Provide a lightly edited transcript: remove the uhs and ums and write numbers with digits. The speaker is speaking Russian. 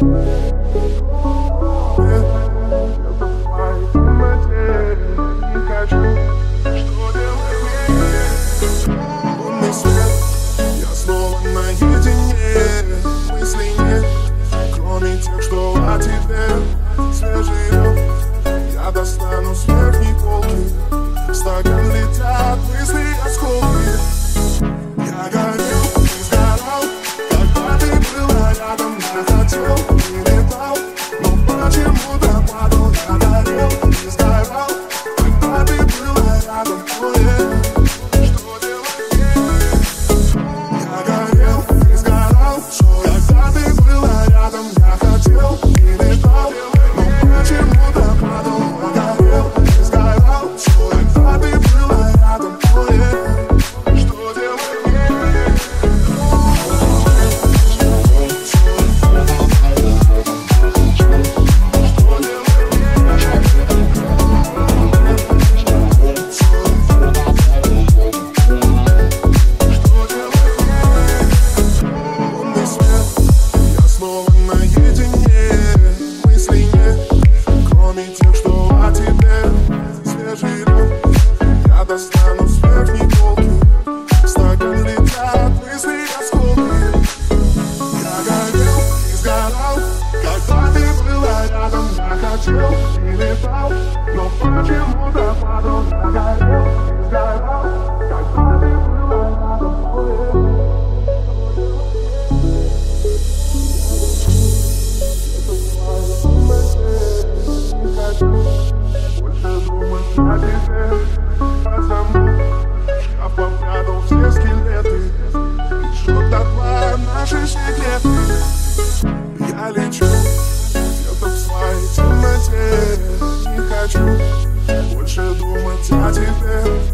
Я достану с верхней полки, в стакан летят мысли осколки. Я горел и сгорал, когда ты была рядом. Я хотел и летал, но почему-то падал. Я горел и сгорал, когда ты была рядом. Что делать? Я горел и сгорал, когда ты была рядом. Я хотел и летал, но почему-то падал. Я горел и сгорал, когда ты была рядом. Что делать? Лунный свет, я снова наедине. Мыслей нет, кроме тех, что о тебе. Свежий лед, я достану с верхней полки, в стакан летят мысли осколки. Я горел и сгорал, когда ты была рядом. Я хотел и летал, но почему-то падал. Я горел и сгорал, когда ты была рядом. Не хочу больше думать о тебе, потому шкаф попрятал все скелеты, жжет дотла наши секреты. Я лечу где-то в своей темноте, не хочу больше думать о тебе.